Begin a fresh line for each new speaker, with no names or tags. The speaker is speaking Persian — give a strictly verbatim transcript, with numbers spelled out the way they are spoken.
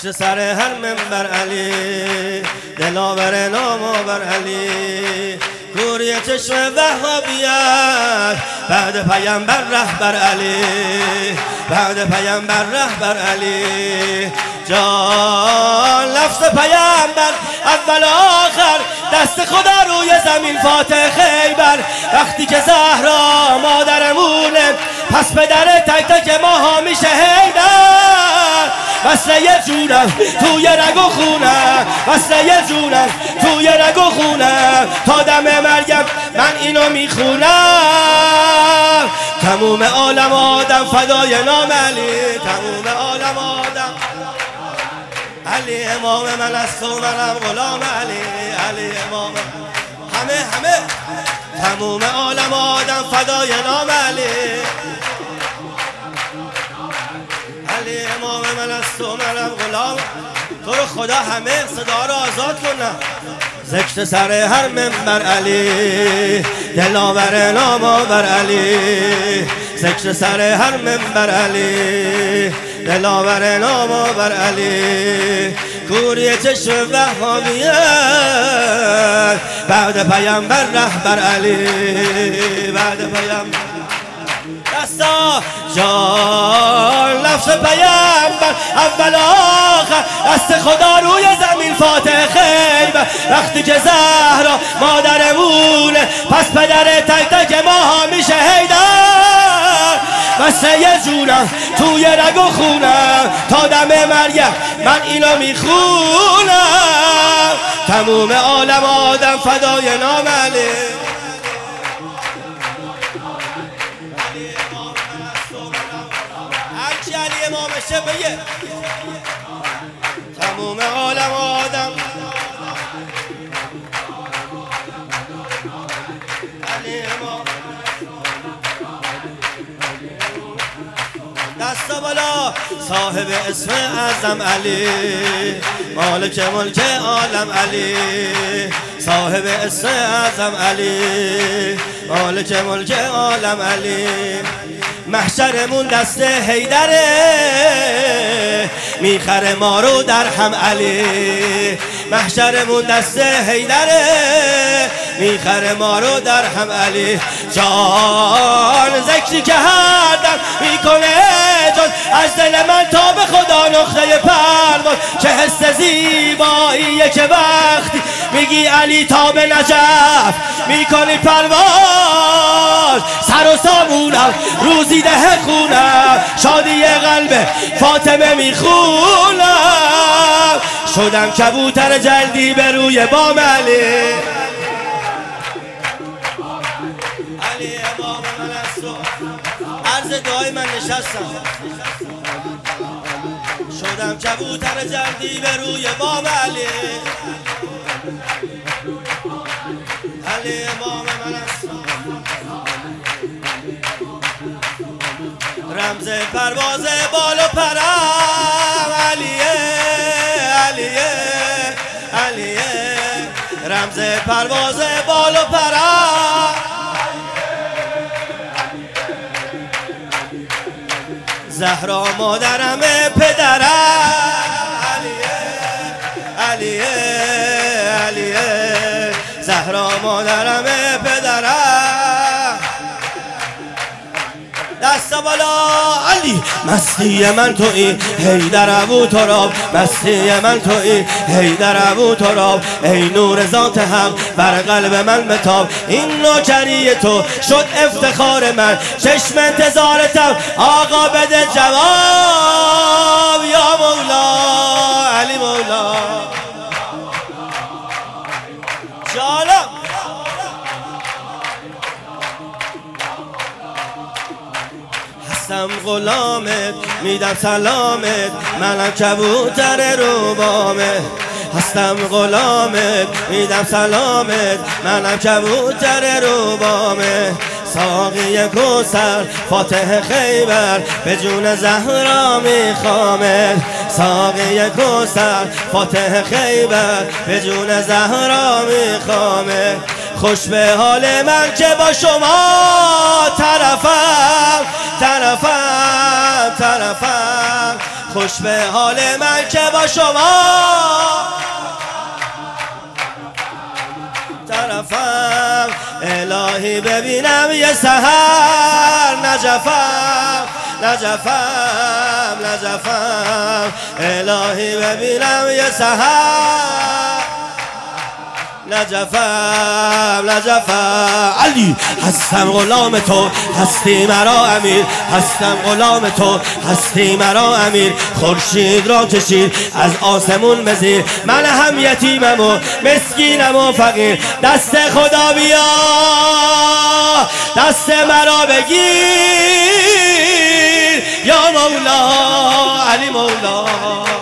ذکر سر هر منبر علی، دلاور نامآور علی، کوری چشم وهابیت بعد پیامبر رهبر علی، بعد پیامبر رهبر علی. جان لفظ پیامبر اول آخر، دست خدا روی زمین فاتح خیبر. وقتی که زهرا مادرمونه، پس پدر تک تک ماها میشه حیدر. وصله جونم توی رگ و خونم، وصله جونم توی رگ و خونم، تا دم مرگم من اینو میخونم. تموم عالم آدم فدای نام علی، تموم عالم آدم علی امام من است و منم غلام علی، علی امام همه همه. تموم عالم آدم فدای نام علی، علی امام من است و منم غلام. تو رو خدا همه صدا رو آزاد کنم. ذکر سر هر منبر علی، دلاور نامآور علی، ذکر سر هر منبر علی، دلاور نامآور علی، کوری چشم وهابیت بعد پیامبر رهبر علی، بعد پیامبر. دستا جان لفظ پیامبر اول آخر، دست خدا روی زمین فاتح خیبر. وقتی که زهرا مادرمونه، پس پدر تک تک ماها میشه حیدر. وصله جونم توی رگ و خونم، تا دم مرگم من اینو میخونم. تموم عالم آدم فدای نام علی، هرچی علی امامشه بگه. تموم عالم آدم علی امام. دستا بالا. صاحب اسم اعظم علی، مالک ملک عالم علی، صاحب اسم اعظم علی، مالک ملک عالم علی. محشرمون دست حیدره، میخره ما رو در هم علی. محشرمون دست حیدره، میخره ما رو در هم علی. جان ذکری که هر دم میکنه جان، از دل من تا به خدا نقطه پرواز. چه حس زیباییه که وقتی میگی علی تا به نجف میکنی پرواز. سر و سامونم روزی ده خونم، شادی قلب فاطمه میخونم. شدم کبوتر جلدی به روی بام علی، علی امام من است و عرض دعای من نشستم. شدم کبوتر جلدی به روی بام علی، علی امام من است. رمز پرواز بال و پرم علیه، علیه، علیه، رمز پرواز بال و پرم. زهرا مادرمه پدرم علیه، علیه، علیه، زهرا مادرمه پدرم. دست بالا علی. مستی من تویی حیدر ابو تراب، مستی من تویی حیدر ابو تراب. ای نور ذات حق بر قلب من بتاب، این نوکری تو شد افتخار من. چشم انتظارتم آقا بده جواب. یا مولا علی مولا جانم. هستم غلامت میدم سلامت، منم کبوتر روبامت. هستم غلامت میدم سلامت، منم کبوتر روبامت. ساقی کوثر فاتح خیبر، به جون زهرا میخوامت. ساقی کوثر فاتح خیبر، به جون زهرا میخوامت. خوش به حال من که با شما طرفم، طرفم، طرفم. خوش به حال من که با شما طرفم. الهی ببینم یه سحر نجفم نجفم نجفم. الهی ببینم یه سحر نجفم نجفم. علی هستم غلام تو هستی مرا امیر، هستم غلام تو هستی مرا امیر. خورشید را کشید از آسمون بزیر، من هم یتیمم و مسکینم و فقیر. دست خدا بیا دست مرا بگیر یا مولا علی مولا.